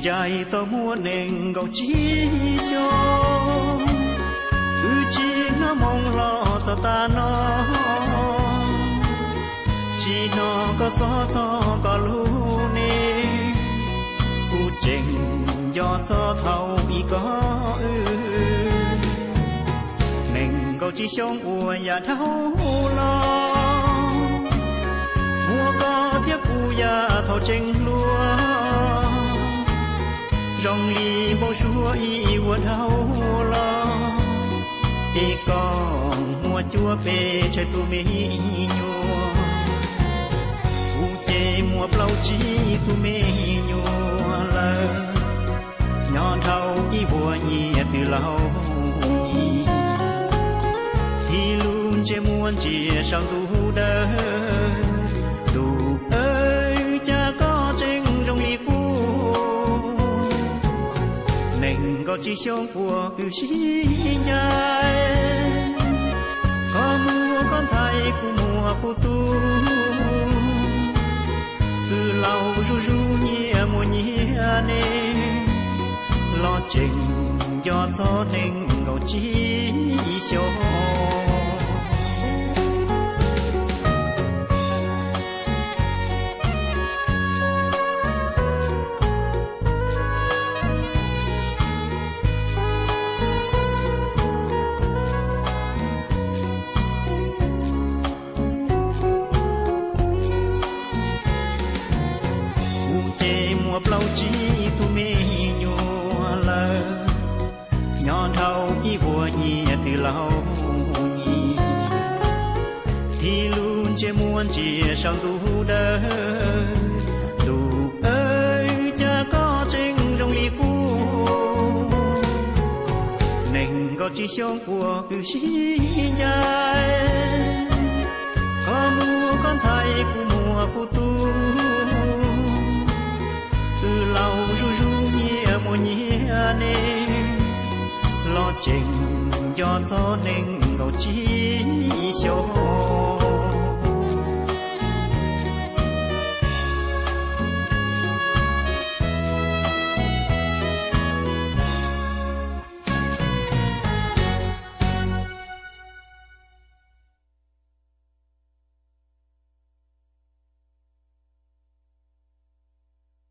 dài tao muốn nên gầu chi cho chỉ nó mong lo cho ta nó chỉ nó có gió có lũ nè u trình do cho thâu y có nên gầu chi sống ua ya thâu lo mua có thiết u ya thâu trình lúa rong li bao chúa y quần hậu lo thì còn mua chúa bê chơi tu mi nhua u chê mua bao chi tu mi nhua lơ nhon thâu y vua nhẹ từ lâu nhì thì luôn chê muốn chia sang tu đơ tu ơi cha có tranh rong li nên có chỉ sống của yêu xin dài có mua con trai của mùa của tu từ lâu ru nhẹ mùa nhẹ nè lo trình do gió nên có chỉ sống mua bao chi tu mê nhua lơ nhon thâu y vua nhẹ từ lâu nhì thì luôn che muốn chia sang tu đơ tu ơi cha có tranh rong li cu nên có chỉ sống của yêu xin dài có mua con trai của mùa của tu từ lâu ru nhẹ mùa nhẹ nè lo trình do gió nên gầu chi số